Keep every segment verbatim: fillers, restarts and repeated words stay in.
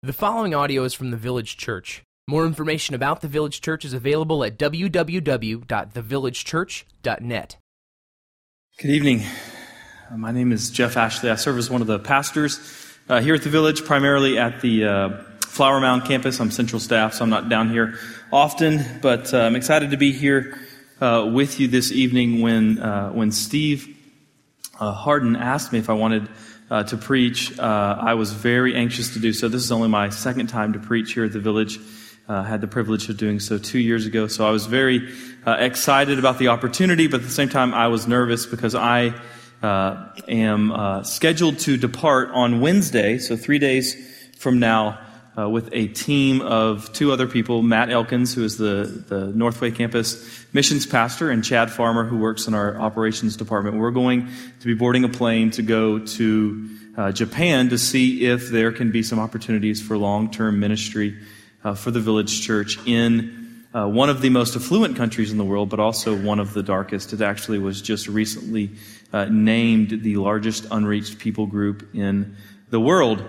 The following audio is from the Village Church. More information about the Village Church is available at w w w dot the village church dot net. Good evening. Uh, my name is Jeff Ashley. I serve as one of the pastors uh, here at the Village, primarily at the uh, Flower Mound campus. I'm central staff, so I'm not down here often, but uh, I'm excited to be here uh, with you this evening when uh, when Steve uh, Harden asked me if I wanted Uh, to preach. Uh, I was very anxious to do so. This is only my second time to preach here at the Village. I uh, had the privilege of doing so two years ago. So I was very uh, excited about the opportunity, but at the same time I was nervous because I uh, am uh, scheduled to depart on Wednesday, so three days from now, uh, with a team of two other people, Matt Elkins, who is the, the Northway Campus missions pastor, and Chad Farmer, who works in our operations department. We're going to be boarding a plane to go to uh, Japan to see if there can be some opportunities for long-term ministry uh, for the Village Church in uh, one of the most affluent countries in the world, but also one of the darkest. It actually was just recently uh, named the largest unreached people group in the world.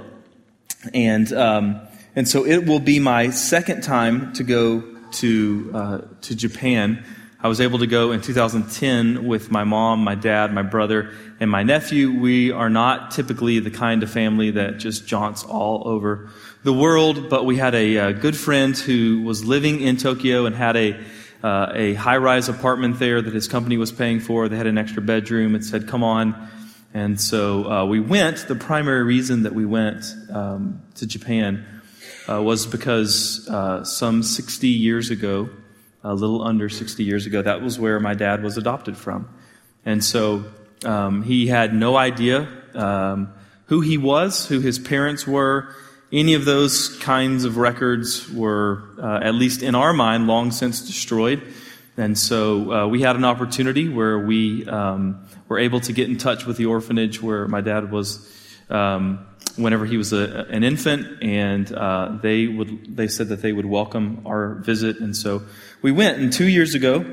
And um, and so it will be my second time to go to uh, to Japan. I was able to go in two thousand ten with my mom, my dad, my brother, and my nephew. We are not typically the kind of family that just jaunts all over the world, but we had a, a good friend who was living in Tokyo and had a uh, a high-rise apartment there that his company was paying for. They had an extra bedroom and said, "Come on." And so uh, we went. The primary reason that we went um, to Japan uh, was because uh, some sixty years ago, a little under sixty years ago, that was where my dad was adopted from. And so um, he had no idea um, who he was, who his parents were. Any of those kinds of records were, uh, at least in our mind, long since destroyed. And so uh, we had an opportunity where we um, were able to get in touch with the orphanage where my dad was um, whenever he was a, an infant, and uh, they would they said that they would welcome our visit. And so we went. And two years ago,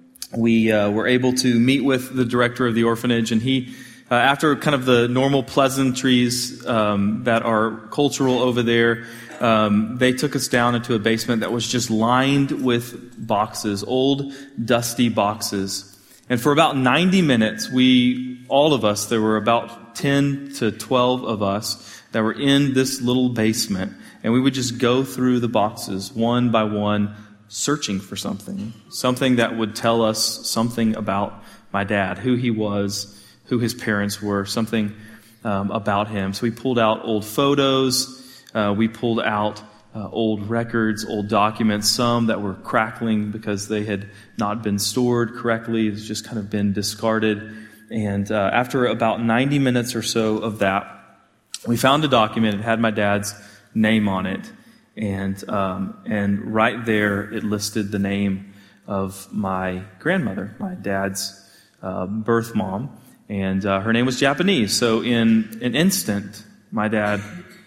we uh, were able to meet with the director of the orphanage, and he, uh, after kind of the normal pleasantries um, that are cultural over there, Um, they took us down into a basement that was just lined with boxes, old, dusty boxes. And for about ninety minutes, we, all of us, there were about ten to twelve of us that were in this little basement. And we would just go through the boxes one by one, searching for something. Something that would tell us something about my dad, who he was, who his parents were, something um, about him. So we pulled out old photos. Uh, we pulled out uh, old records, old documents, some that were crackling because they had not been stored correctly. It's just kind of been discarded. And uh, after about ninety minutes or so of that, we found a document. It had my dad's name on it. And um, and right there, it listed the name of my grandmother, my dad's uh, birth mom. And uh, her name was Japanese. So in an instant, my dad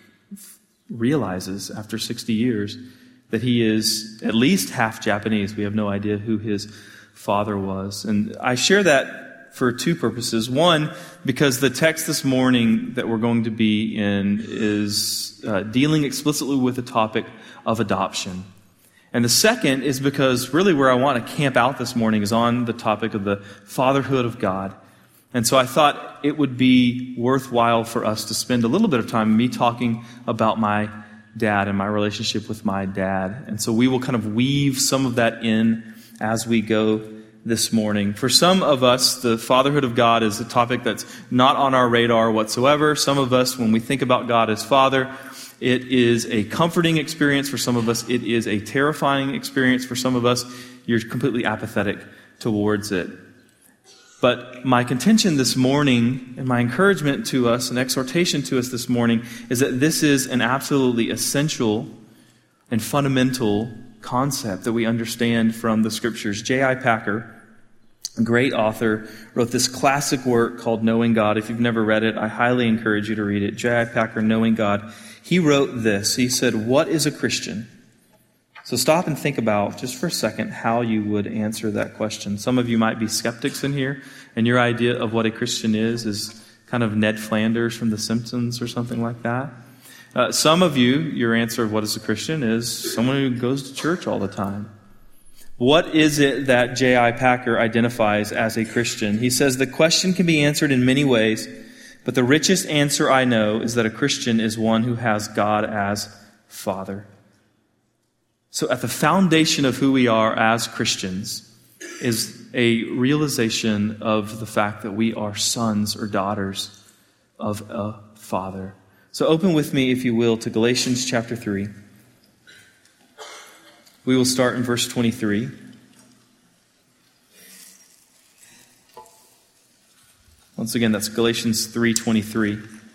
realizes after sixty years that he is at least half Japanese. We have no idea who his father was. And I share that for two purposes. One, because the text this morning that we're going to be in is uh, dealing explicitly with the topic of adoption. And the second is because really where I want to camp out this morning is on the topic of the fatherhood of God. And so I thought it would be worthwhile for us to spend a little bit of time me talking about my dad and my relationship with my dad. And so we will kind of weave some of that in as we go this morning. For some of us, the fatherhood of God is a topic that's not on our radar whatsoever. Some of us, when we think about God as Father, it is a comforting experience. For some of us, it is a terrifying experience. For some of us, you're completely apathetic towards it. But my contention this morning and my encouragement to us and exhortation to us this morning is that this is an absolutely essential and fundamental concept that we understand from the Scriptures. J I Packer, a great author, wrote this classic work called Knowing God. If you've never read it, I highly encourage you to read it. J I Packer, Knowing God. He wrote this. He said, "What is a Christian?" So stop and think about, just for a second, how you would answer that question. Some of you might be skeptics in here, and your idea of what a Christian is is kind of Ned Flanders from The Simpsons or something like that. Uh, some of you, your answer of what is a Christian is someone who goes to church all the time. What is it that J I Packer identifies as a Christian? He says the question can be answered in many ways, but the richest answer I know is that a Christian is one who has God as Father. So at the foundation of who we are as Christians is a realization of the fact that we are sons or daughters of a Father. So open with me, if you will, to Galatians chapter three. We will start in verse twenty-three. Once again, that's Galatians three twenty-three.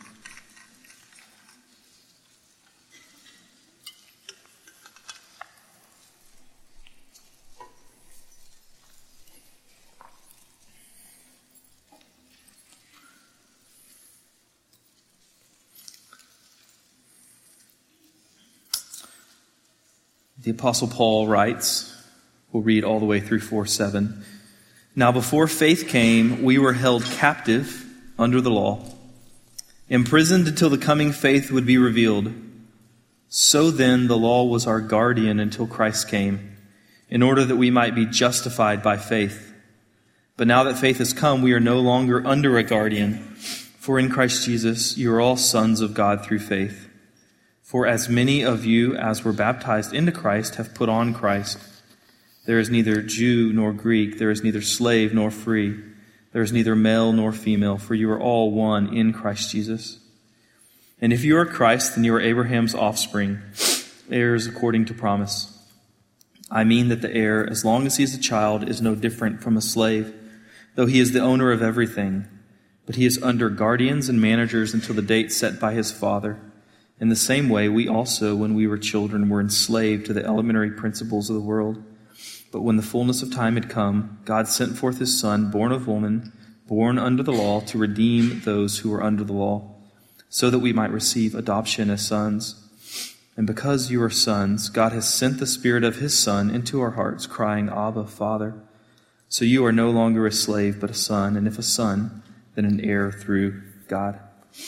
The Apostle Paul writes, we'll read all the way through four seven. Now before faith came, we were held captive under the law, imprisoned until the coming faith would be revealed. So then the law was our guardian until Christ came, in order that we might be justified by faith. But now that faith has come, we are no longer under a guardian. For in Christ Jesus, you are all sons of God through faith. For as many of you as were baptized into Christ have put on Christ. There is neither Jew nor Greek, there is neither slave nor free, there is neither male nor female, for you are all one in Christ Jesus. And if you are Christ, then you are Abraham's offspring, heirs according to promise. I mean that the heir, as long as he is a child, is no different from a slave, though he is the owner of everything. But he is under guardians and managers until the date set by his father. In the same way, we also, when we were children, were enslaved to the elementary principles of the world. But when the fullness of time had come, God sent forth his Son, born of woman, born under the law, to redeem those who were under the law, so that we might receive adoption as sons. And because you are sons, God has sent the Spirit of his Son into our hearts, crying, Abba, Father. So you are no longer a slave, but a son, and if a son, then an heir through God.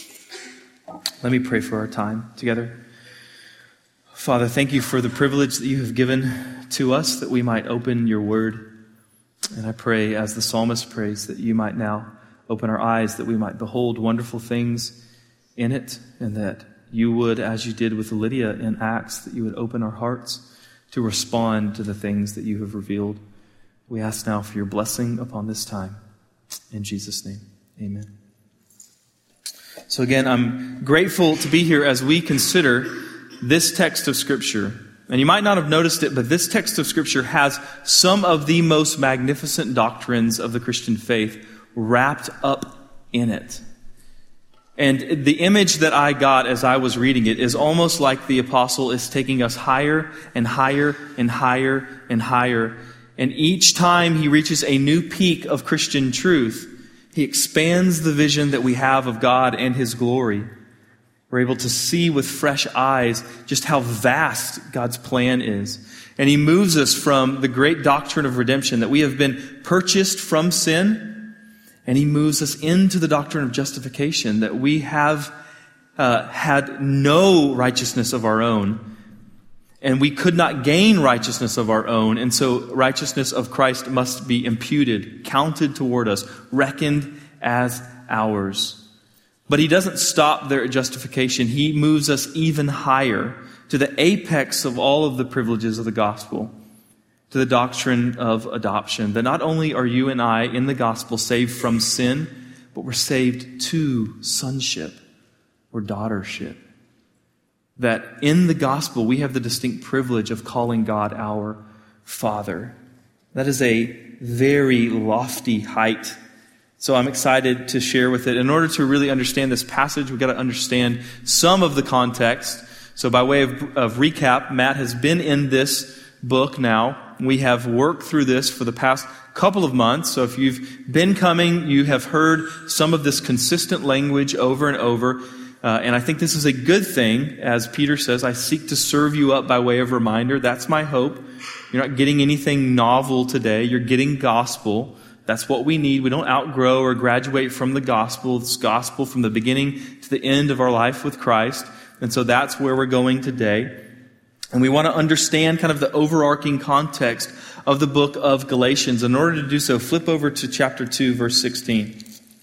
Let me pray for our time together. Father, thank you for the privilege that you have given to us that we might open your word. And I pray, as the psalmist prays, that you might now open our eyes, that we might behold wonderful things in it, and that you would, as you did with Lydia in Acts, that you would open our hearts to respond to the things that you have revealed. We ask now for your blessing upon this time. In Jesus' name, amen. So again, I'm grateful to be here as we consider this text of Scripture. And you might not have noticed it, but this text of Scripture has some of the most magnificent doctrines of the Christian faith wrapped up in it. And the image that I got as I was reading it is almost like the apostle is taking us higher and higher and higher and higher. And each time he reaches a new peak of Christian truth, he expands the vision that we have of God and his glory. We're able to see with fresh eyes just how vast God's plan is. And he moves us from the great doctrine of redemption, that we have been purchased from sin, and he moves us into the doctrine of justification, that we have uh, had no righteousness of our own, and we could not gain righteousness of our own, and so righteousness of Christ must be imputed, counted toward us, reckoned as ours. But he doesn't stop there at justification. He moves us even higher to the apex of all of the privileges of the gospel, to the doctrine of adoption, that not only are you and I in the gospel saved from sin, but we're saved to sonship or daughtership. That in the gospel we have the distinct privilege of calling God our Father. That is a very lofty height. So I'm excited to share with it. In order to really understand this passage, we've got to understand some of the context. So by way of, of recap, Matt has been in this book now. We have worked through this for the past couple of months. So if you've been coming, you have heard some of this consistent language over and over. Uh, and I think this is a good thing. As Peter says, I seek to serve you up by way of reminder. That's my hope. You're not getting anything novel today. You're getting gospel. That's what we need. We don't outgrow or graduate from the gospel. It's gospel from the beginning to the end of our life with Christ. And so that's where we're going today. And we want to understand kind of the overarching context of the book of Galatians. In order to do so, flip over to chapter two, verse sixteen.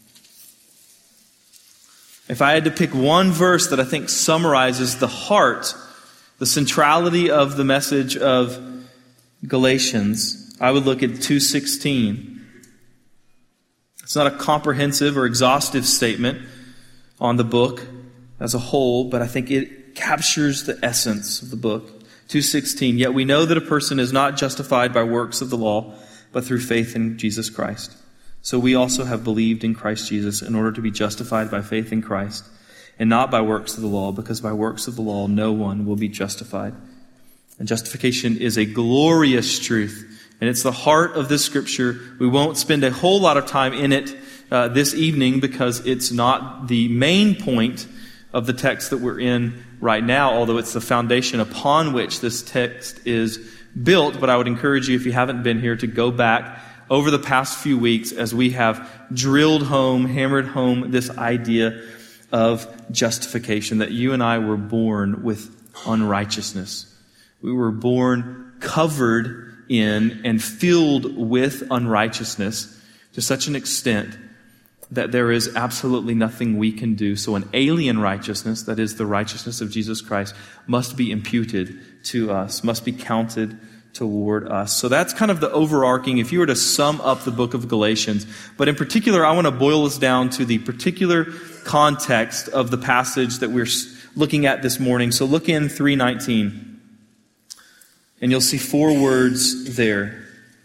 If I had to pick one verse that I think summarizes the heart, the centrality of the message of Galatians, I would look at two sixteen. It's not a comprehensive or exhaustive statement on the book as a whole, but I think it captures the essence of the book. two sixteen, yet we know that a person is not justified by works of the law, but through faith in Jesus Christ. So we also have believed in Christ Jesus in order to be justified by faith in Christ, and not by works of the law, because by works of the law no one will be justified. And justification is a glorious truth, and it's the heart of this scripture. We won't spend a whole lot of time in it uh, this evening because it's not the main point of the text that we're in right now, although it's the foundation upon which this text is built. But I would encourage you, if you haven't been here, to go back over the past few weeks as we have drilled home, hammered home this idea of justification, that you and I were born with unrighteousness. We were born covered in and filled with unrighteousness to such an extent that there is absolutely nothing we can do. So an alien righteousness, that is the righteousness of Jesus Christ, must be imputed to us, must be counted toward us. So that's kind of the overarching, if you were to sum up the book of Galatians. But in particular, I want to boil this down to the particular context of the passage that we're looking at this morning. So look in three nineteen, and you'll see four words there.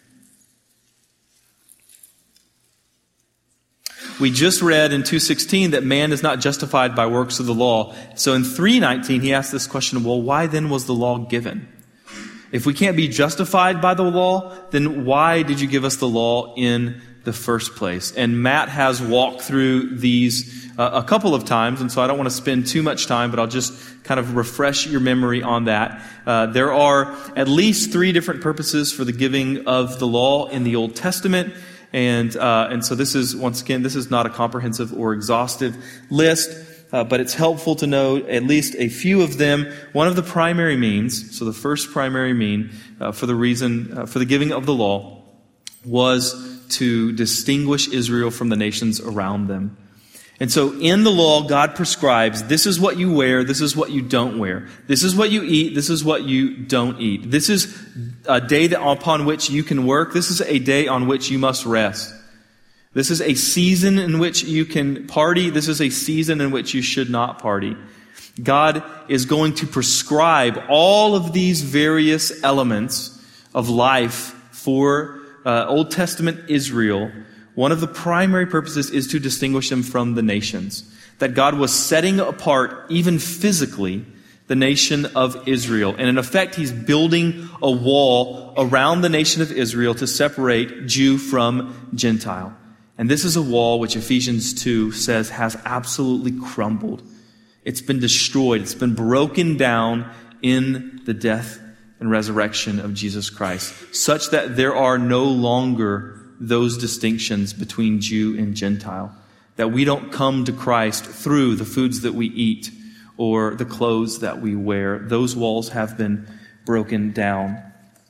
We just read in two sixteen that man is not justified by works of the law. So in three nineteen, he asks this question, well, why then was the law given? If we can't be justified by the law, then why did you give us the law in the first place? And Matt has walked through these uh, a couple of times, and so I don't want to spend too much time, but I'll just kind of refresh your memory on that. Uh, there are at least three different purposes for the giving of the law in the Old Testament. And uh, and so this is, once again, this is not a comprehensive or exhaustive list, uh, but it's helpful to know at least a few of them. One of the primary means, so the first primary mean uh, for the reason, uh, for the giving of the law was to distinguish Israel from the nations around them. And so in the law, God prescribes, this is what you wear, this is what you don't wear. This is what you eat, this is what you don't eat. This is a day that upon which you can work. This is a day on which you must rest. This is a season in which you can party. This is a season in which you should not party. God is going to prescribe all of these various elements of life for uh, Old Testament Israel. One of the primary purposes is to distinguish them from the nations. That God was setting apart, even physically, the nation of Israel. And in effect, He's building a wall around the nation of Israel to separate Jew from Gentile. And this is a wall which Ephesians two says has absolutely crumbled. It's been destroyed. It's been broken down in the death and resurrection of Jesus Christ, such that there are no longer those distinctions between Jew and Gentile. That we don't come to Christ through the foods that we eat or the clothes that we wear. Those walls have been broken down.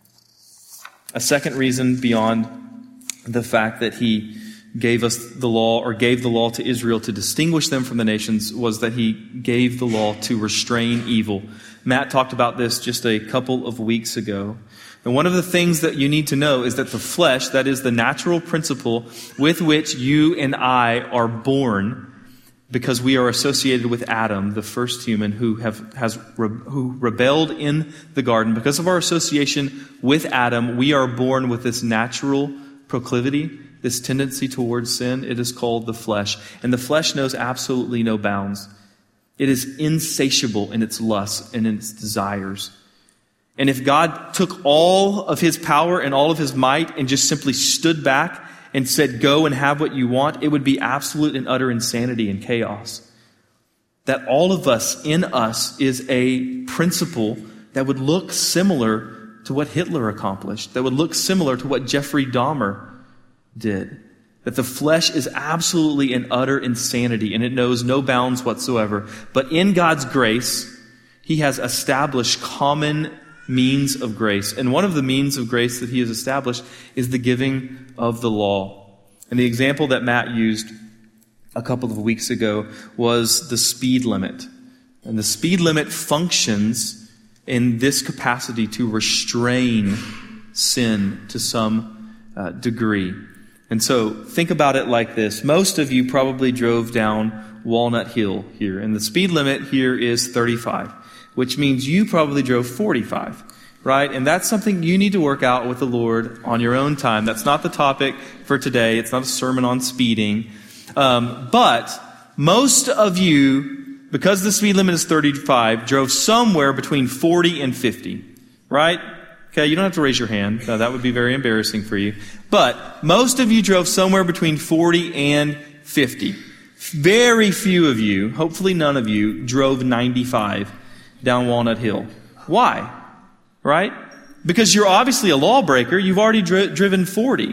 A second reason beyond the fact that He gave us the law, or gave the law to Israel to distinguish them from the nations, was that He gave the law to restrain evil. Matt talked about this just a couple of weeks ago. And one of the things that you need to know is that the flesh, that is the natural principle with which you and I are born, because we are associated with Adam, the first human who have has who rebelled in the garden. Because of our association with Adam, we are born with this natural proclivity, this tendency towards sin. It is called the flesh. And the flesh knows absolutely no bounds. It is insatiable in its lusts and in its desires. And if God took all of His power and all of His might and just simply stood back and said, go and have what you want, it would be absolute and utter insanity and chaos. That all of us, in us, is a principle that would look similar to what Hitler accomplished, that would look similar to what Jeffrey Dahmer did. that the flesh is absolutely and utter insanity, and it knows no bounds whatsoever. But in God's grace, He has established common means of grace. And one of the means of grace that He has established is the giving of the law. And the example that Matt used a couple of weeks ago was the speed limit. And the speed limit functions in this capacity to restrain sin to some uh, degree. And so think about it like this. Most of you probably drove down Walnut Hill here, and the speed limit here is thirty-five, which means you probably drove forty-five, right? And that's something you need to work out with the Lord on your own time. That's not the topic for today. It's not a sermon on speeding. Um, but most of you, because the speed limit is thirty-five, drove somewhere between forty and fifty, right? Okay, you don't have to raise your hand. No, that would be very embarrassing for you. But most of you drove somewhere between forty and fifty. Very few of you, hopefully none of you, drove ninety-five down Walnut Hill. Why? Right? Because you're obviously a lawbreaker. You've already dri- driven forty.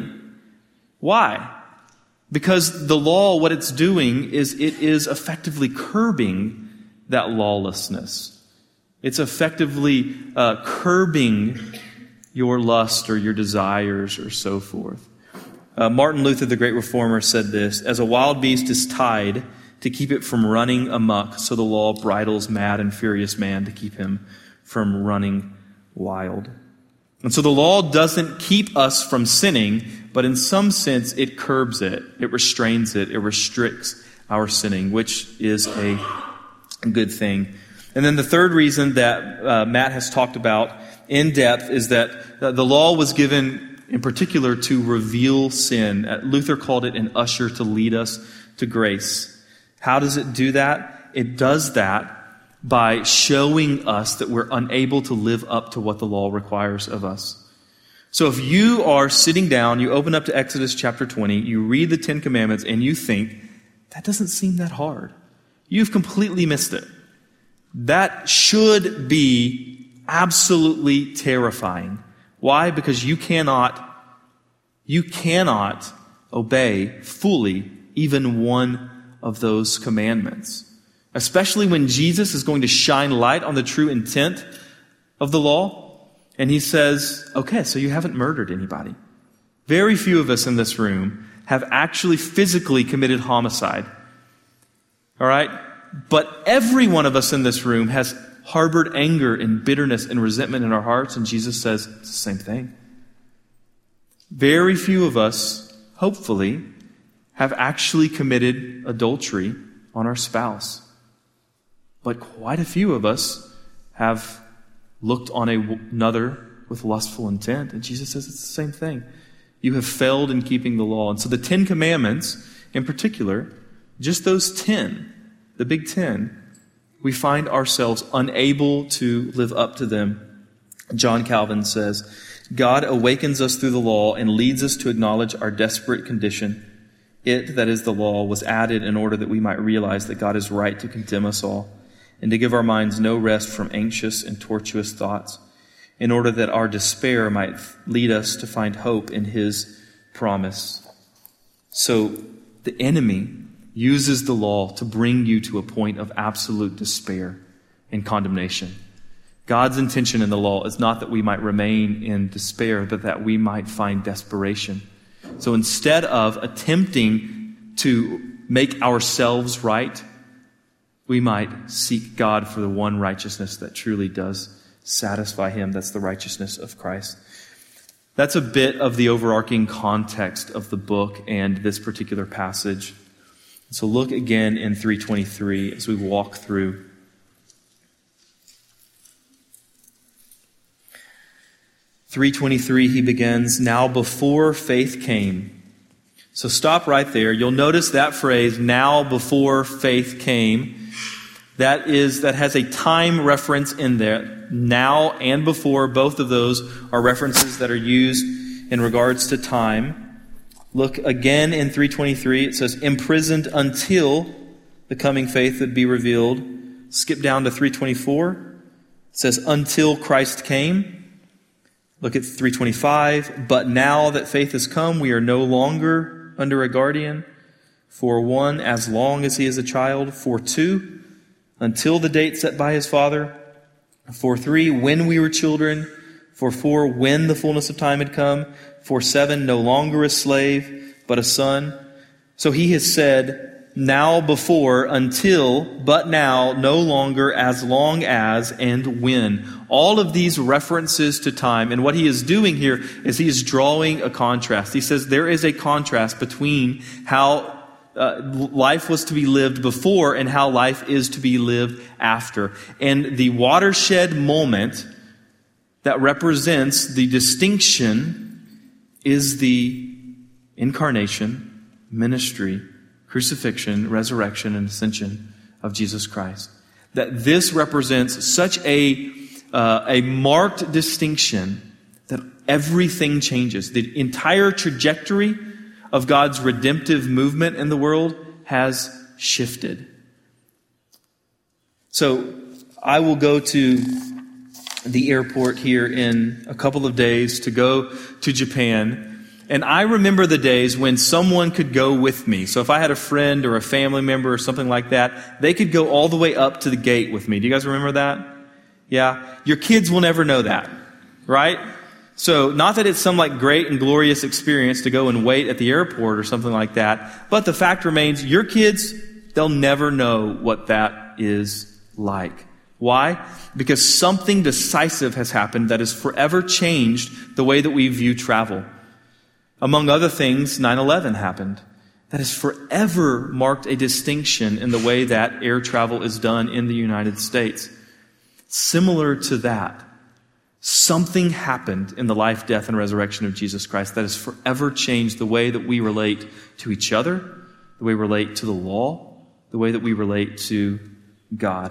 Why? Because the law, what it's doing is it is effectively curbing that lawlessness. It's effectively uh, curbing your lust or your desires or so forth. Uh, Martin Luther, the great reformer, said this: as a wild beast is tied to keep it from running amok, so the law bridles mad and furious man to keep him from running wild. And so the law doesn't keep us from sinning, but in some sense it curbs it, it restrains it, it restricts our sinning, which is a good thing. And then the third reason that uh, Matt has talked about in depth is that uh, the law was given in particular to reveal sin. Uh, Luther called it an usher to lead us to grace. How does it do that? It does that by showing us that we're unable to live up to what the law requires of us. So if you are sitting down, you open up to Exodus chapter twenty, you read the Ten Commandments, and you think, that doesn't seem that hard, you've completely missed it. That should be absolutely terrifying. Why? Because you cannot, you cannot obey fully even one of those commandments. Especially when Jesus is going to shine light on the true intent of the law. And He says, okay, so you haven't murdered anybody. Very few of us in this room have actually physically committed homicide. All right? But every one of us in this room has harbored anger and bitterness and resentment in our hearts. And Jesus says, it's the same thing. Very few of us, hopefully, have actually committed adultery on our spouse. But quite a few of us have looked on a, another with lustful intent. And Jesus says it's the same thing. You have failed in keeping the law. And so the Ten Commandments, in particular, just those ten, the big ten, we find ourselves unable to live up to them. John Calvin says, God awakens us through the law and leads us to acknowledge our desperate condition. It, that is the law, was added in order that we might realize that God is right to condemn us all, and to give our minds no rest from anxious and tortuous thoughts, in order that our despair might lead us to find hope in His promise. So the enemy uses the law to bring you to a point of absolute despair and condemnation. God's intention in the law is not that we might remain in despair, but that we might find desperation. So instead of attempting to make ourselves right, we might seek God for the one righteousness that truly does satisfy Him. That's the righteousness of Christ. That's a bit of the overarching context of the book and this particular passage. So look again in three twenty-three as we walk through. three twenty-three, he begins, now before faith came. So stop right there. You'll notice that phrase, now before faith came. That is, that has a time reference in there. Now and before, both of those are references that are used in regards to time. Look again in three twenty-three. It says, imprisoned until the coming faith would be revealed. Skip down to three twenty-four. It says, until Christ came. Look at three twenty-five. But now that faith has come, we are no longer under a guardian. For one, as long as he is a child. For two, until the date set by his father. For three, when we were children. For four, when the fullness of time had come. For seven, no longer a slave, but a son. So he has said, now, before, until, but now, no longer, as long as, and when. All of these references to time. And what he is doing here is he is drawing a contrast. He says there is a contrast between how uh, life was to be lived before and how life is to be lived after. And the watershed moment that represents the distinction is the incarnation, ministry, crucifixion, resurrection, and ascension of Jesus Christ. That this represents such a uh, a marked distinction that everything changes. The entire trajectory of God's redemptive movement in the world has shifted. So I will go to the airport here in a couple of days to go to Japan. And I remember the days when someone could go with me. So if I had a friend or a family member or something like that, they could go all the way up to the gate with me. Do you guys remember that? Yeah. Your kids will never know that, right? So not that it's some like great and glorious experience to go and wait at the airport or something like that, but the fact remains your kids, they'll never know what that is like. Why? Because something decisive has happened that has forever changed the way that we view travel. Among other things, nine eleven happened. That has forever marked a distinction in the way that air travel is done in the United States. Similar to that, something happened in the life, death, and resurrection of Jesus Christ that has forever changed the way that we relate to each other, the way we relate to the law, the way that we relate to God.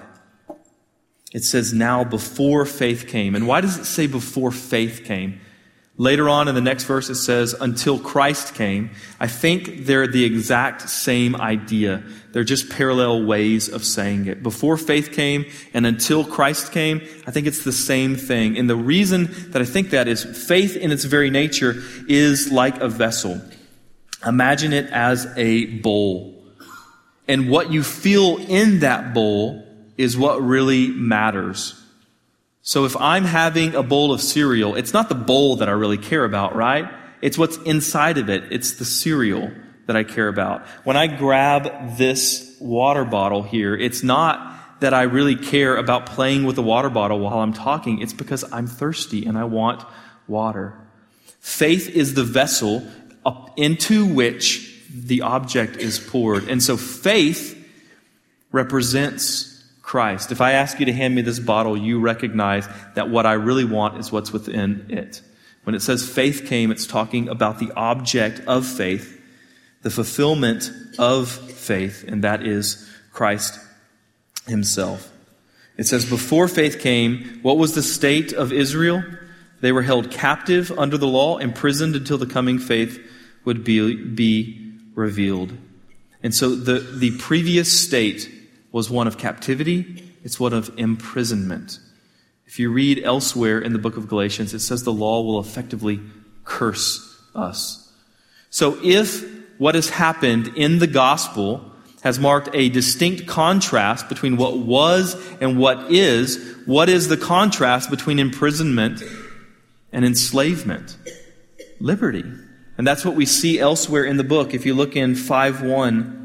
It says now before faith came. And why does it say before faith came? Later on in the next verse it says, until Christ came. I think they're the exact same idea. They're just parallel ways of saying it. Before faith came and until Christ came, I think it's the same thing. And the reason that I think that is faith in its very nature is like a vessel. Imagine it as a bowl. And what you feel in that bowl is what really matters. So if I'm having a bowl of cereal, it's not the bowl that I really care about, right? It's what's inside of it. It's the cereal that I care about. When I grab this water bottle here, it's not that I really care about playing with the water bottle while I'm talking. It's because I'm thirsty and I want water. Faith is the vessel into which the object is poured. And so faith represents Christ. If I ask you to hand me this bottle, you recognize that what I really want is what's within it. When it says faith came, it's talking about the object of faith, the fulfillment of faith, and that is Christ himself. It says, before faith came, what was the state of Israel? They were held captive under the law, imprisoned until the coming faith would be, be revealed. And so the, the previous state was one of captivity. It's one of imprisonment. If you read elsewhere in the book of Galatians, it says the law will effectively curse us. So if what has happened in the gospel has marked a distinct contrast between what was and what is, what is the contrast between imprisonment and enslavement? Liberty. And that's what we see elsewhere in the book. If you look in five one,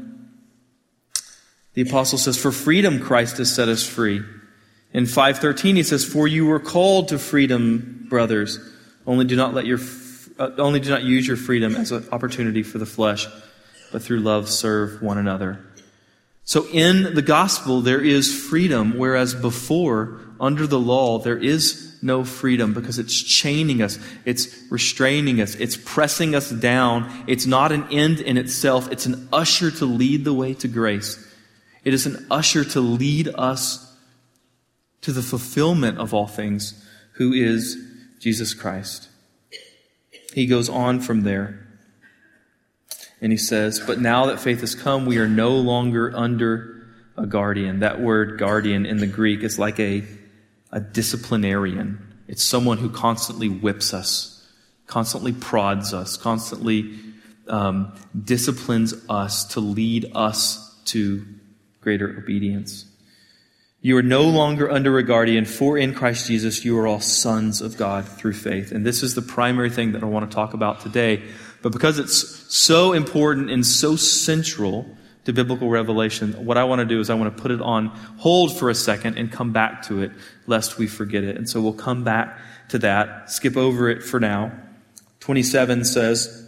the apostle says, for freedom Christ has set us free. In five thirteen he says, for you were called to freedom, brothers. Only do not let your uh, only do not use your freedom as an opportunity for the flesh, but through love serve one another. So in the gospel there is freedom, whereas before, under the law, there is no freedom because it's chaining us, it's restraining us, it's pressing us down. It's not an end in itself, it's an usher to lead the way to grace. It is an usher to lead us to the fulfillment of all things, who is Jesus Christ. He goes on from there. And he says, but now that faith has come, we are no longer under a guardian. That word guardian in the Greek is like a, a disciplinarian. It's someone who constantly whips us, constantly prods us, constantly um, disciplines us to lead us to greater obedience. You are no longer under a guardian, for in Christ Jesus you are all sons of God through faith. And this is the primary thing that I want to talk about today. But because it's so important and so central to biblical revelation, what I want to do is I want to put it on hold for a second and come back to it, lest we forget it. And so we'll come back to that, skip over it for now. twenty-seven says,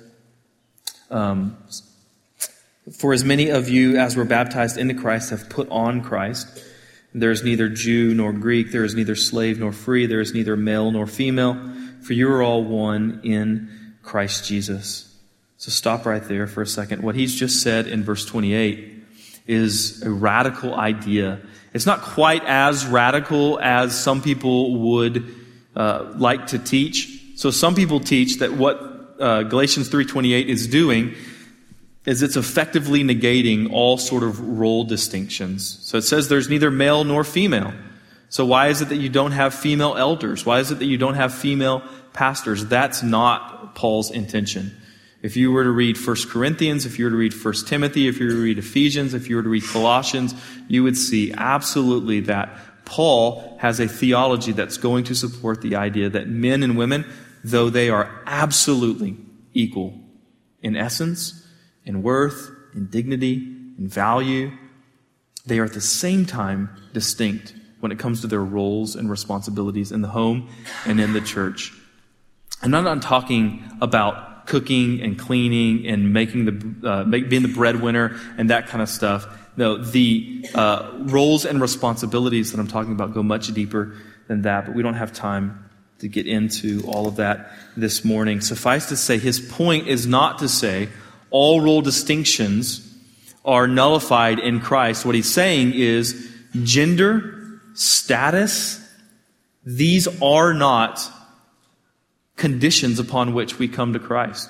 um, for as many of you as were baptized into Christ have put on Christ. There is neither Jew nor Greek, there is neither slave nor free, there is neither male nor female, for you are all one in Christ Jesus. So stop right there for a second. What he's just said in verse twenty-eight is a radical idea. It's not quite as radical as some people would uh, like to teach. So some people teach that what uh, Galatians three twenty-eight is doing is it's effectively negating all sort of role distinctions. So it says there's neither male nor female. So why is it that you don't have female elders? Why is it that you don't have female pastors? That's not Paul's intention. If you were to read First Corinthians, if you were to read First Timothy, if you were to read Ephesians, if you were to read Colossians, you would see absolutely that Paul has a theology that's going to support the idea that men and women, though they are absolutely equal in essence, in worth, in dignity, in value, they are at the same time distinct when it comes to their roles and responsibilities in the home and in the church. I'm not talking about cooking and cleaning and making the uh, make, being the breadwinner and that kind of stuff. No, the uh, roles and responsibilities that I'm talking about go much deeper than that, but we don't have time to get into all of that this morning. Suffice to say, his point is not to say all role distinctions are nullified in Christ. What he's saying is gender, status, these are not conditions upon which we come to Christ.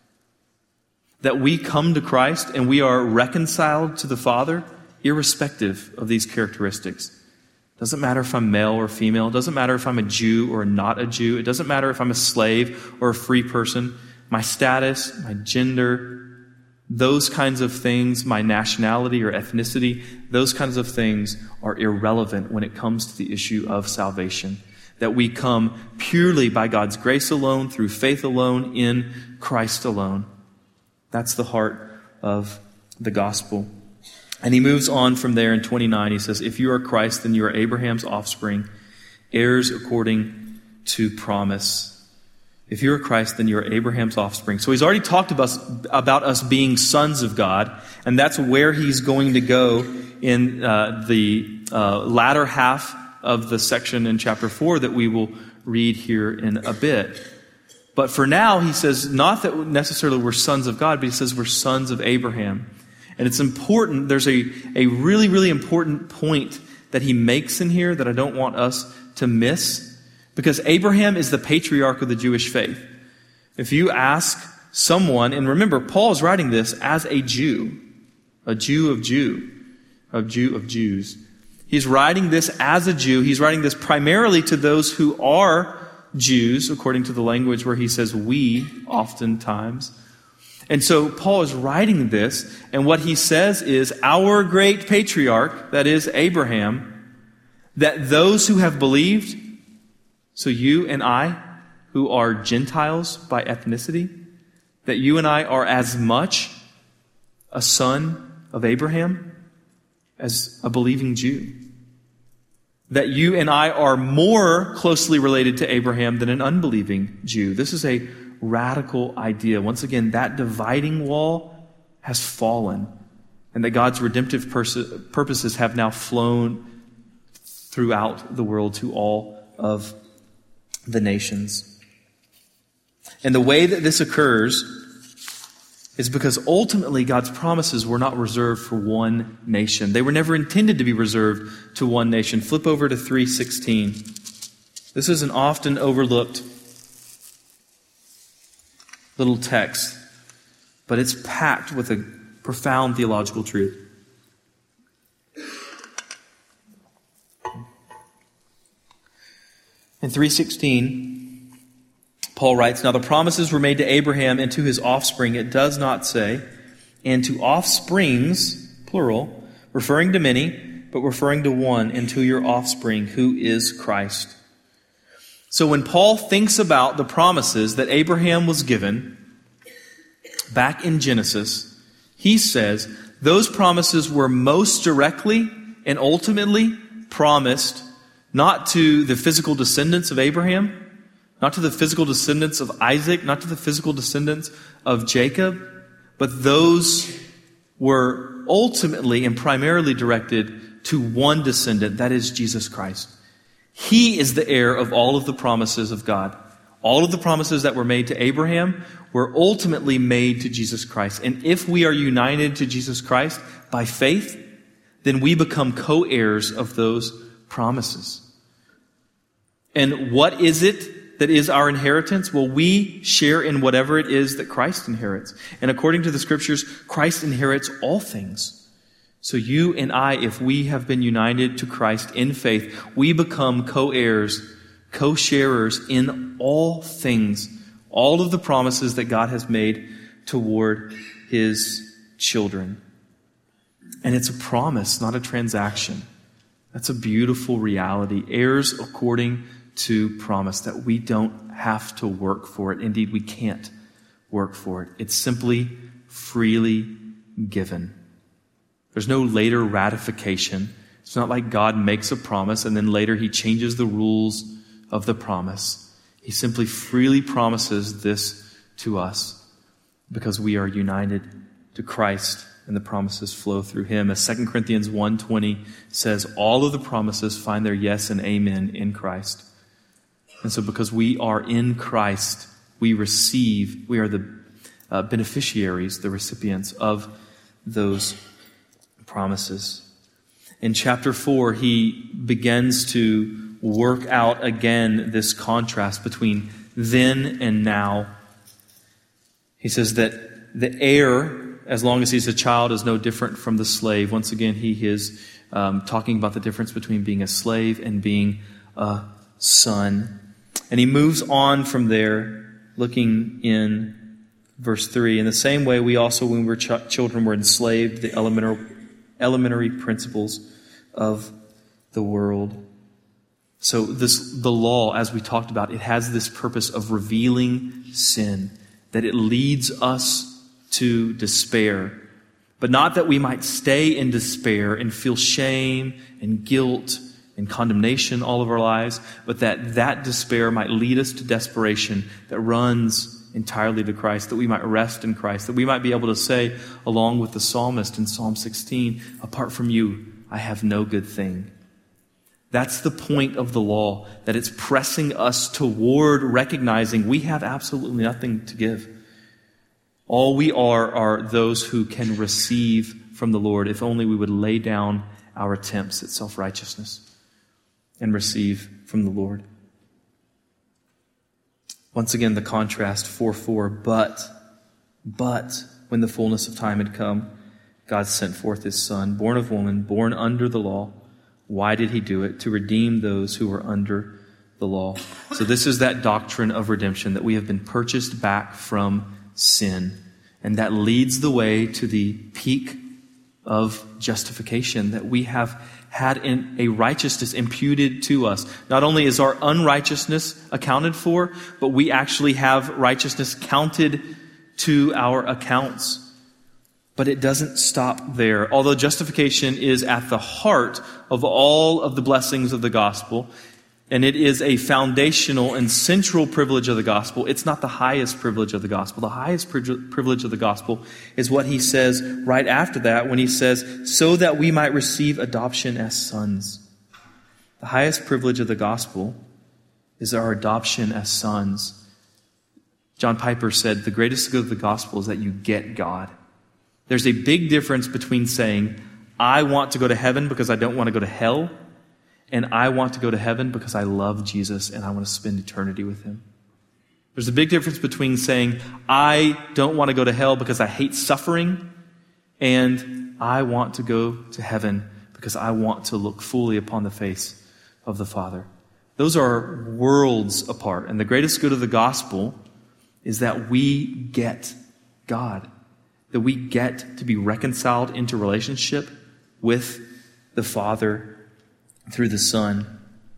That we come to Christ and we are reconciled to the Father irrespective of these characteristics. Doesn't matter if I'm male or female. Doesn't matter if I'm a Jew or not a Jew. It doesn't matter if I'm a slave or a free person. My status, my gender, those kinds of things, my nationality or ethnicity, those kinds of things are irrelevant when it comes to the issue of salvation. That we come purely by God's grace alone, through faith alone, in Christ alone. That's the heart of the gospel. And he moves on from there in twenty-nine. He says, if you are Christ, then you are Abraham's offspring, heirs according to promise. If you are Christ, then you are Abraham's offspring. So he's already talked about us, about us being sons of God, and that's where he's going to go in uh, the uh, latter half of the section in chapter four that we will read here in a bit. But for now, he says not that necessarily we're sons of God, but he says we're sons of Abraham. And it's important, there's a, a really, really important point that he makes in here that I don't want us to miss. Because Abraham is the patriarch of the Jewish faith. If you ask someone, and remember, Paul is writing this as a Jew, a Jew of Jew, a Jew of Jews. He's writing this as a Jew. He's writing this primarily to those who are Jews, according to the language where he says we oftentimes. And so Paul is writing this, and what he says is our great patriarch, that is Abraham, that those who have believed, so you and I, who are Gentiles by ethnicity, that you and I are as much a son of Abraham as a believing Jew. That you and I are more closely related to Abraham than an unbelieving Jew. This is a radical idea. Once again, that dividing wall has fallen, and that God's redemptive pers- purposes have now flown throughout the world to all of the nations. And the way that this occurs is because ultimately God's promises were not reserved for one nation. They were never intended to be reserved to one nation. Flip over to three sixteen. This is an often overlooked little text, but it's packed with a profound theological truth. In three sixteen, Paul writes, "Now the promises were made to Abraham and to his offspring." It does not say, "and to offsprings," plural, referring to many, but referring to one, "and to your offspring, who is Christ." So when Paul thinks about the promises that Abraham was given back in Genesis, he says those promises were most directly and ultimately promised not to the physical descendants of Abraham, not to the physical descendants of Isaac, not to the physical descendants of Jacob, but those were ultimately and primarily directed to one descendant, that is Jesus Christ. He is the heir of all of the promises of God. All of the promises that were made to Abraham were ultimately made to Jesus Christ. And if we are united to Jesus Christ by faith, then we become co-heirs of those promises. And what is it that is our inheritance? Well, we share in whatever it is that Christ inherits. And according to the Scriptures, Christ inherits all things. So you and I, if we have been united to Christ in faith, we become co-heirs, co-sharers in all things, all of the promises that God has made toward His children. And it's a promise, not a transaction. That's a beautiful reality. Heirs according to promise, that we don't have to work for it. Indeed, we can't work for it. It's simply freely given. There's no later ratification. It's not like God makes a promise and then later He changes the rules of the promise. He simply freely promises this to us because we are united to Christ and the promises flow through Him. As Second Corinthians one twenty says, all of the promises find their yes and amen in Christ. And so because we are in Christ, we receive, we are the uh, beneficiaries, the recipients of those promises. In chapter four, he begins to work out again this contrast between then and now. He says that the heir, as long as he's a child, is no different from the slave. Once again, he is um, talking about the difference between being a slave and being a son. And he moves on from there, looking in verse three. In the same way, we also, when we were ch- children, were enslaved to the elementary, elementary principles of the world. So this, the law, as we talked about, it has this purpose of revealing sin, that it leads us to despair. But not that we might stay in despair and feel shame and guilt and condemnation all of our lives, but that that despair might lead us to desperation that runs entirely to Christ, that we might rest in Christ, that we might be able to say, along with the psalmist in Psalm sixteen, apart from you, I have no good thing. That's the point of the law, that it's pressing us toward recognizing we have absolutely nothing to give. All we are are those who can receive from the Lord, if only we would lay down our attempts at self-righteousness and receive from the Lord. Once again, the contrast, four four, but, but, when the fullness of time had come, God sent forth His Son, born of woman, born under the law. Why did He do it? To redeem those who were under the law. So this is that doctrine of redemption, that we have been purchased back from sin. And that leads the way to the peak of justification, that we have had in a righteousness imputed to us. Not only is our unrighteousness accounted for, but we actually have righteousness counted to our accounts. But it doesn't stop there. Although justification is at the heart of all of the blessings of the gospel, and it is a foundational and central privilege of the gospel, it's not the highest privilege of the gospel. The highest privilege of the gospel is what he says right after that when he says, so that we might receive adoption as sons. The highest privilege of the gospel is our adoption as sons. John Piper said, the greatest good of the gospel is that you get God. There's a big difference between saying, I want to go to heaven because I don't want to go to hell, and I want to go to heaven because I love Jesus and I want to spend eternity with Him. There's a big difference between saying, I don't want to go to hell because I hate suffering, and I want to go to heaven because I want to look fully upon the face of the Father. Those are worlds apart. And the greatest good of the gospel is that we get God, that we get to be reconciled into relationship with the Father through the Son.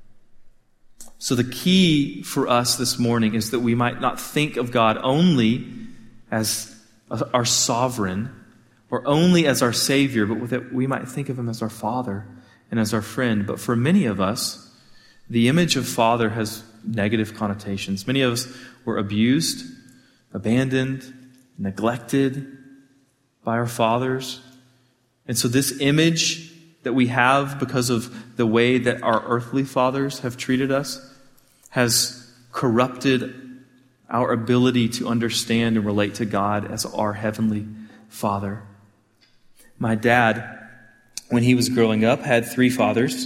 So the key for us this morning is that we might not think of God only as our sovereign or only as our Savior, but that we might think of Him as our Father and as our friend. But for many of us, the image of Father has negative connotations. Many of us were abused, abandoned, neglected by our fathers. And so this image that we have because of the way that our earthly fathers have treated us has corrupted our ability to understand and relate to God as our heavenly Father. My dad, when he was growing up, had three fathers.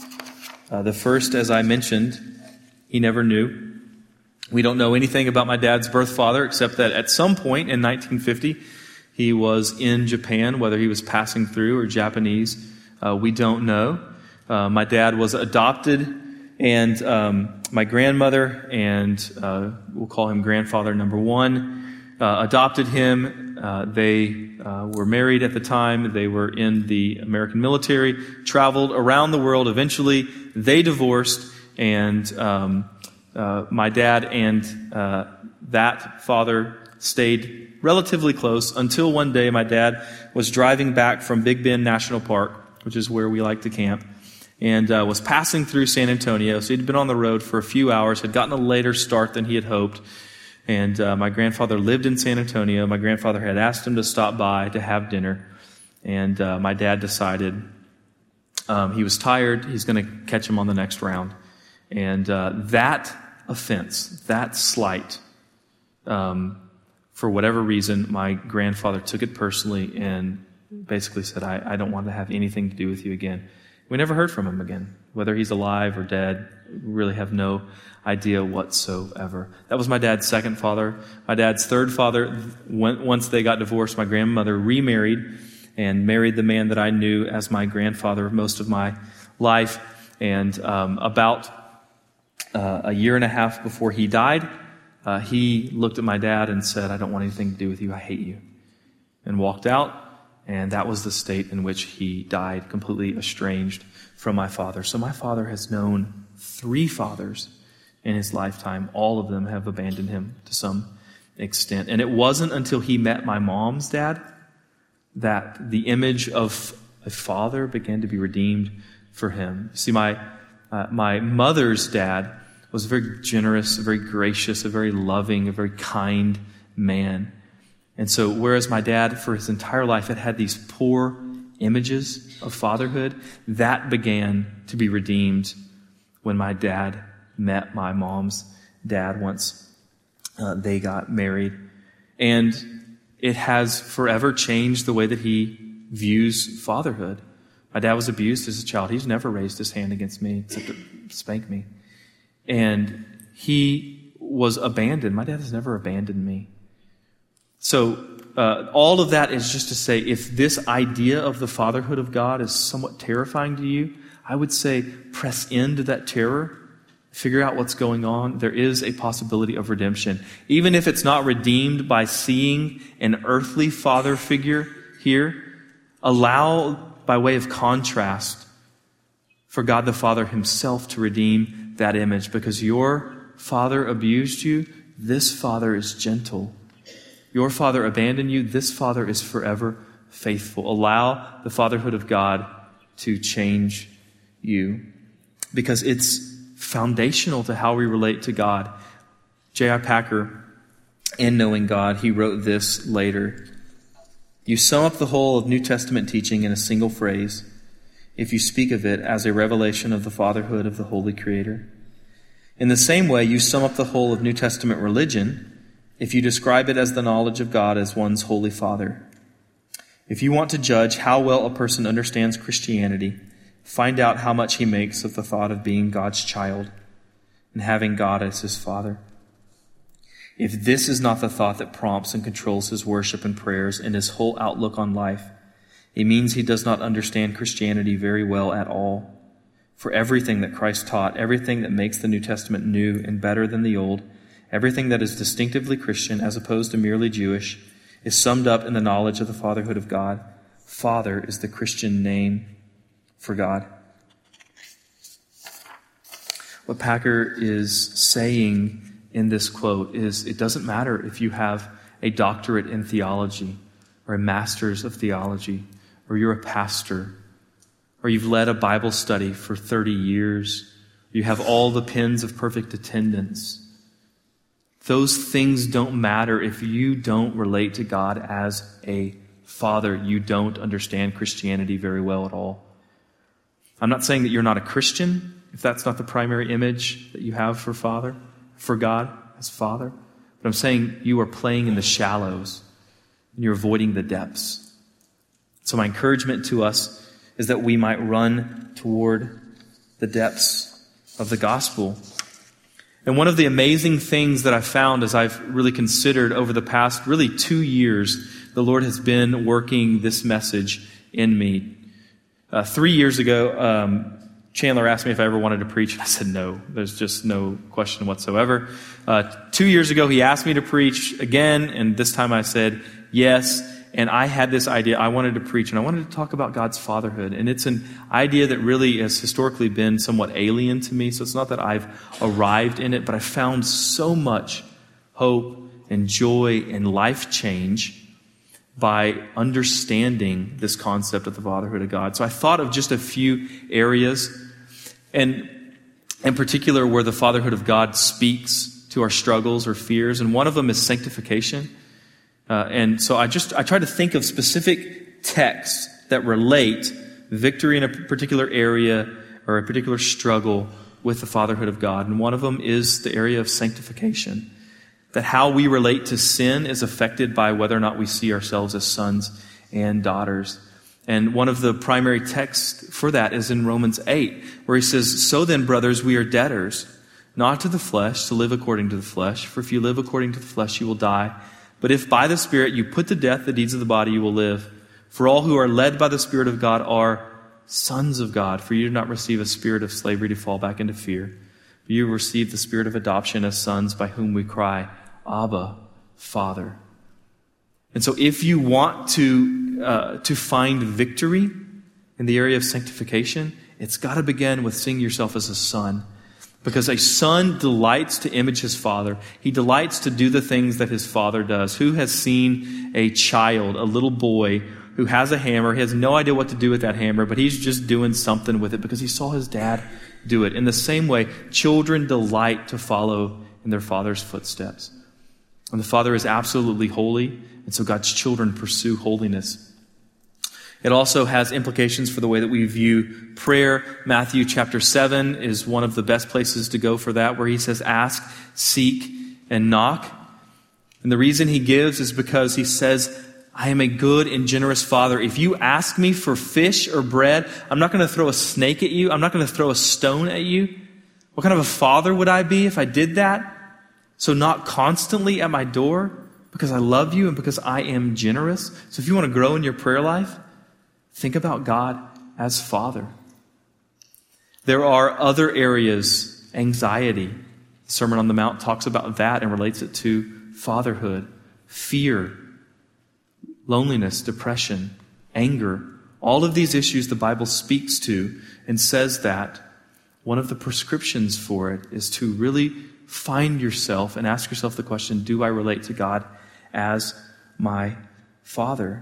Uh, the first, as I mentioned, he never knew. We don't know anything about my dad's birth father except that at some point in nineteen fifty, he was in Japan. Whether he was passing through or Japanese, uh, we don't know. Uh, my dad was adopted, and um, my grandmother, and uh, we'll call him grandfather number one, uh, adopted him. Uh, they uh, were married at the time. They were in the American military, traveled around the world. Eventually, they divorced, and um, uh, my dad and uh, that father stayed relatively close until one day my dad was driving back from Big Bend National Park, which is where we like to camp, and uh, was passing through San Antonio. So he'd been on the road for a few hours, had gotten a later start than he had hoped. And uh, my grandfather lived in San Antonio. My grandfather had asked him to stop by to have dinner. And uh, my dad decided um, he was tired. He's going to catch him on the next round. And uh, that offense, that slight, um, for whatever reason, my grandfather took it personally and basically said, I, I don't want to have anything to do with you again. We never heard from him again. Whether he's alive or dead, we really have no idea whatsoever. That was my dad's second father. My dad's third father, when, once they got divorced, my grandmother remarried and married the man that I knew as my grandfather most of my life. And um, about uh, a year and a half before he died, uh, he looked at my dad and said, I don't want anything to do with you. I hate you. And walked out. And that was the state in which he died, completely estranged from my father. So my father has known three fathers in his lifetime. All of them have abandoned him to some extent. And it wasn't until he met my mom's dad that the image of a father began to be redeemed for him. See, my uh, my mother's dad was a very generous, a very gracious, a very loving, a very kind man. And so whereas my dad for his entire life had had these poor images of fatherhood, that began to be redeemed when my dad met my mom's dad once uh, they got married. And it has forever changed the way that he views fatherhood. My dad was abused as a child. He's never raised his hand against me except to spank me. And he was abandoned. My dad has never abandoned me. So uh, all of that is just to say, if this idea of the fatherhood of God is somewhat terrifying to you, I would say press into that terror, figure out what's going on. There is a possibility of redemption. Even if it's not redeemed by seeing an earthly father figure here, allow, by way of contrast, for God the Father himself to redeem that image. Because your father abused you, this father is gentle. Your father abandoned you, this father is forever faithful. Allow the fatherhood of God to change you, because it's foundational to how we relate to God. J I Packer, in Knowing God, he wrote this later. You sum up the whole of New Testament teaching in a single phrase if you speak of it as a revelation of the fatherhood of the Holy Creator. In the same way, you sum up the whole of New Testament religion if you describe it as the knowledge of God as one's Holy Father. If you want to judge how well a person understands Christianity, find out how much he makes of the thought of being God's child and having God as his Father. If this is not the thought that prompts and controls his worship and prayers and his whole outlook on life, it means he does not understand Christianity very well at all. for everything that Christ taught, everything that makes the New Testament new and better than the Old, everything that is distinctively Christian as opposed to merely Jewish, is summed up in the knowledge of the fatherhood of God. Father is the Christian name for God. What Packer is saying in this quote is it doesn't matter if you have a doctorate in theology or a master's of theology, or you're a pastor, or you've led a Bible study for thirty years, you have all the pins of perfect attendance. Those things don't matter if you don't relate to God as a father. You don't understand Christianity very well at all. I'm not saying that you're not a Christian, if that's not the primary image that you have for Father, for God as Father. But I'm saying you are playing in the shallows and you're avoiding the depths. So my encouragement to us is that we might run toward the depths of the gospel. And one of the amazing things that I found as I've really considered over the past really two years, the Lord has been working this message in me. Uh, three years ago, um, Chandler asked me if I ever wanted to preach, and I said no. There's just no question whatsoever. Uh, two years ago, he asked me to preach again, and this time I said yes. And I had this idea. I wanted to preach, and I wanted to talk about God's fatherhood. And it's an idea that really has historically been somewhat alien to me. So it's not that I've arrived in it, but I found so much hope and joy and life change by understanding this concept of the fatherhood of God. So I thought of just a few areas, and in particular where the fatherhood of God speaks to our struggles or fears. And one of them is sanctification. Uh, and so I just, I try to think of specific texts that relate victory in a particular area or a particular struggle with the fatherhood of God. And one of them is the area of sanctification. That how we relate to sin is affected by whether or not we see ourselves as sons and daughters. And one of the primary texts for that is in Romans eight, where he says, "So then, brothers, we are debtors, not to the flesh, to live according to the flesh. For if you live according to the flesh, you will die. But if by the Spirit you put to death the deeds of the body, you will live. For all who are led by the Spirit of God are sons of God. For you did not receive a spirit of slavery to fall back into fear. But you received the spirit of adoption as sons, by whom we cry, Abba, Father." And so if you want to, uh, to find victory in the area of sanctification, it's got to begin with seeing yourself as a son. Because a son delights to image his father. He delights to do the things that his father does. Who has seen a child, a little boy, who has a hammer? He has no idea what to do with that hammer, but he's just doing something with it because he saw his dad do it. In the same way, children delight to follow in their father's footsteps. And the Father is absolutely holy, and so God's children pursue holiness. It also has implications for the way that we view prayer. Matthew chapter seven is one of the best places to go for that, where he says, ask, seek, and knock. And the reason he gives is because he says, I am a good and generous Father. If you ask me for fish or bread, I'm not going to throw a snake at you. I'm not going to throw a stone at you. What kind of a father would I be if I did that? So knock constantly at my door because I love you and because I am generous. So if you want to grow in your prayer life, think about God as Father. There are other areas, anxiety. The Sermon on the Mount talks about that and relates it to fatherhood, fear, loneliness, depression, anger. All of these issues the Bible speaks to and says that one of the prescriptions for it is to really find yourself and ask yourself the question, do I relate to God as my Father?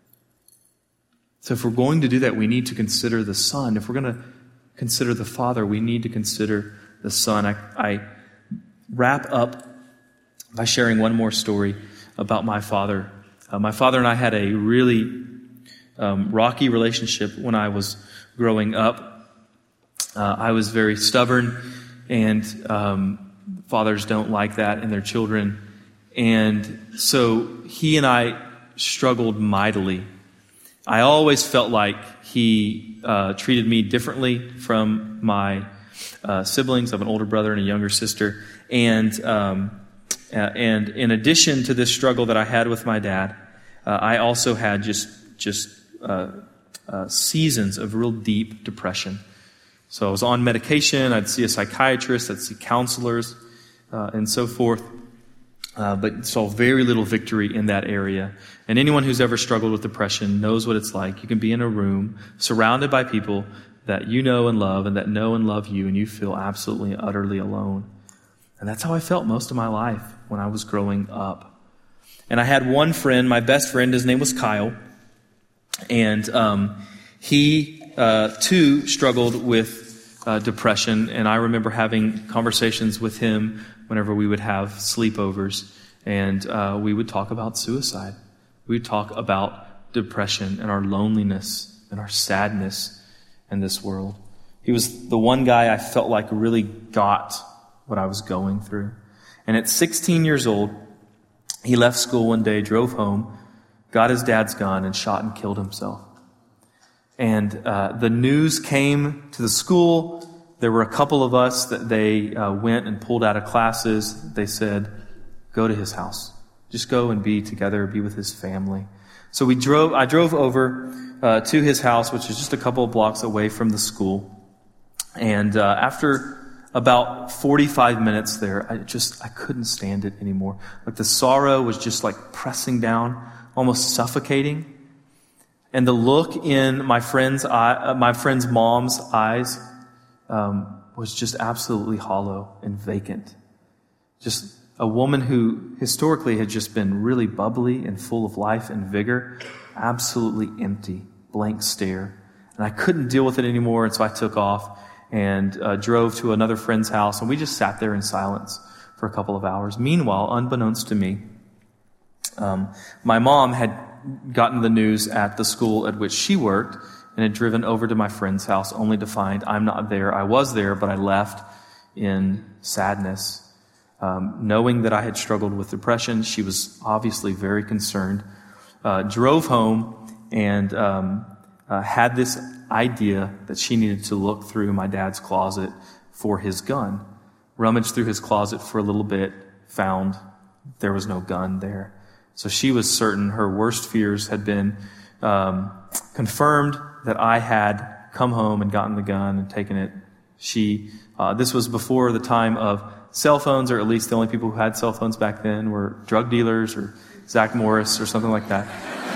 So if we're going to do that, we need to consider the Son. If we're going to consider the Father, we need to consider the Son. I, I wrap up by sharing one more story about my father. Uh, my father and I had a really um, rocky relationship when I was growing up. Uh, I was very stubborn, and um, fathers don't like that in their children. And so he and I struggled mightily. I always felt like he uh, treated me differently from my uh, siblings. I have an older brother and a younger sister. And um, uh, and in addition to this struggle that I had with my dad, uh, I also had just just uh, uh, seasons of real deep depression. So I was on medication. I'd see a psychiatrist. I'd see counselors uh, and so forth. Uh, but saw very little victory in that area. And anyone who's ever struggled with depression knows what it's like. You can be in a room surrounded by people that you know and love and that know and love you, and you feel absolutely, utterly alone. And that's how I felt most of my life when I was growing up. And I had one friend, my best friend, his name was Kyle. And um, he, uh, too, struggled with uh, depression. And I remember having conversations with him whenever we would have sleepovers, and uh, we would talk about suicide. We would talk about depression and our loneliness and our sadness in this world. He was the one guy I felt like really got what I was going through. And at sixteen years old, he left school one day, drove home, got his dad's gun, and shot and killed himself. And uh, the news came to the school. There were a couple of us that they uh, went and pulled out of classes. They said, go to his house. Just go and be together, be with his family. So we drove. I drove over uh, to his house, which is just a couple of blocks away from the school. And uh, after about forty-five minutes there, I just, I couldn't stand it anymore. Like the sorrow was just like pressing down, almost suffocating. And the look in my friend's eye, uh, my friend's mom's eyes, Um, was just absolutely hollow and vacant. Just a woman who historically had just been really bubbly and full of life and vigor, absolutely empty, blank stare. And I couldn't deal with it anymore, and so I took off and uh, drove to another friend's house, and we just sat there in silence for a couple of hours. Meanwhile, unbeknownst to me, um, my mom had gotten the news at the school at which she worked, and had driven over to my friend's house only to find I'm not there. I was there, but I left in sadness. Um, knowing that I had struggled with depression, she was obviously very concerned. Uh, drove home and um, uh, had this idea that she needed to look through my dad's closet for his gun. Rummaged through his closet for a little bit, found there was no gun there. So she was certain her worst fears had been um, confirmed, that I had come home and gotten the gun and taken it. She, uh, this was before the time of cell phones, or at least the only people who had cell phones back then were drug dealers or Zach Morris or something like that.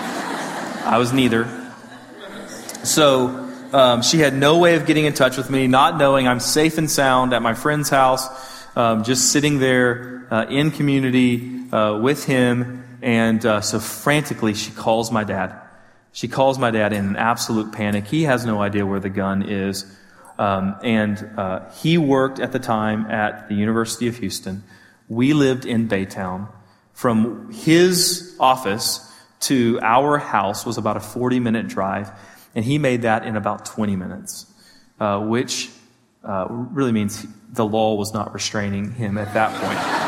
I was neither. So um, she had no way of getting in touch with me, not knowing I'm safe and sound at my friend's house, um, just sitting there uh, in community uh, with him. And uh, so frantically she calls my dad. She calls my dad in an absolute panic. He has no idea where the gun is. Um, and uh, he worked at the time at the University of Houston. We lived in Baytown. From his office to our house was about a forty-minute drive. And he made that in about twenty minutes, uh, which uh, really means he, the law was not restraining him at that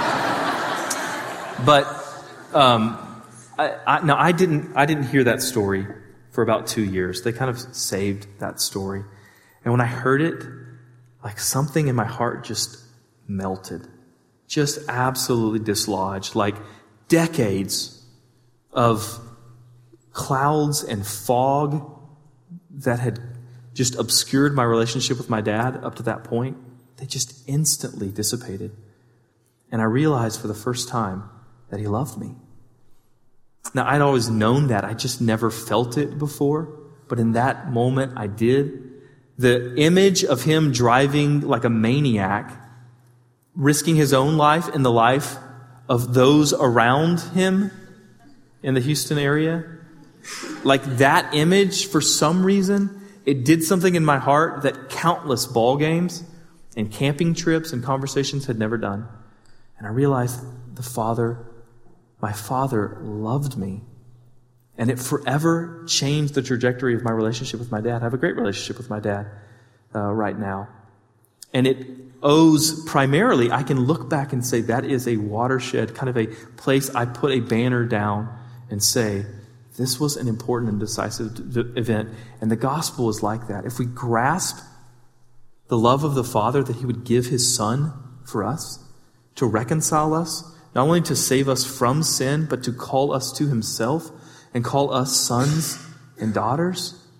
point. But um I, I, now, I didn't I didn't hear that story for about two years. They kind of saved that story. And when I heard it, like something in my heart just melted. Just absolutely dislodged. Like decades of clouds and fog that had just obscured my relationship with my dad up to that point, they just instantly dissipated. And I realized for the first time that he loved me. Now, I'd always known that. I just never felt it before. But in that moment, I did. The image of him driving like a maniac, risking his own life and the life of those around him in the Houston area, like that image, for some reason, it did something in my heart that countless ball games and camping trips and conversations had never done. And I realized the Father My Father loved me, and it forever changed the trajectory of my relationship with my dad. I have a great relationship with my dad uh, right now. And it owes primarily, I can look back and say that is a watershed, kind of a place I put a banner down and say, this was an important and decisive d- event. And the gospel is like that. If we grasp the love of the Father that he would give his Son for us, to reconcile us, not only to save us from sin, but to call us to himself and call us sons and daughters,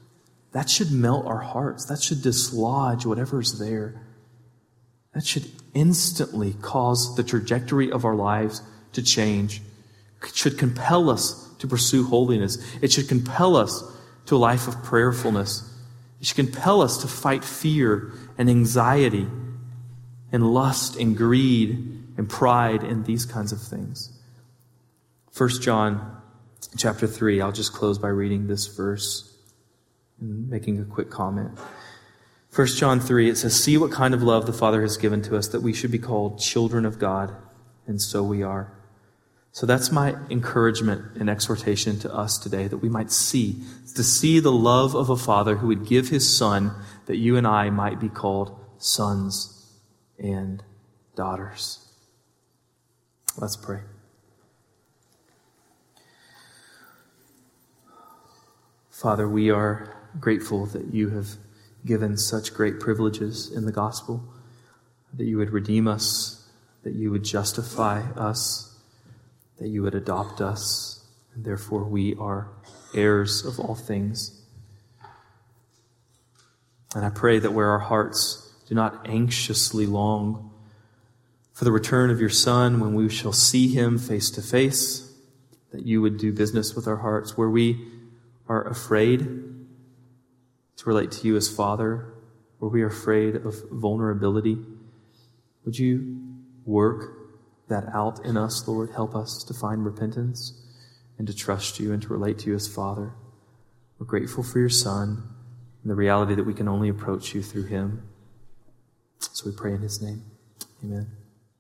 that should melt our hearts. That should dislodge whatever's there. That should instantly cause the trajectory of our lives to change. It should compel us to pursue holiness. It should compel us to a life of prayerfulness. It should compel us to fight fear and anxiety and lust and greed and pride and these kinds of things. First John chapter three, I'll just close by reading this verse and making a quick comment. First John three, it says, "See what kind of love the Father has given to us, that we should be called children of God, and so we are." So that's my encouragement and exhortation to us today, that we might see, to see the love of a Father who would give His Son, that you and I might be called sons and daughters. Let's pray. Father, we are grateful that you have given such great privileges in the gospel, that you would redeem us, that you would justify us, that you would adopt us, and therefore we are heirs of all things. And I pray that where our hearts do not anxiously long for the return of your Son, when we shall see him face to face, that you would do business with our hearts. Where we are afraid to relate to you as Father, where we are afraid of vulnerability, would you work that out in us, Lord? Help us to find repentance and to trust you and to relate to you as Father. We're grateful for your Son and the reality that we can only approach you through him. So we pray in his name. Amen.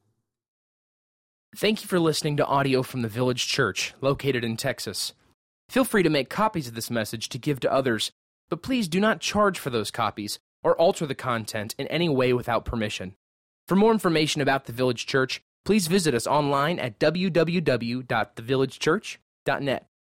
Thank you for listening to audio from the Village Church, located in Texas. Feel free to make copies of this message to give to others, but please do not charge for those copies or alter the content in any way without permission. For more information about the Village Church, please visit us online at w w w dot the village church dot net.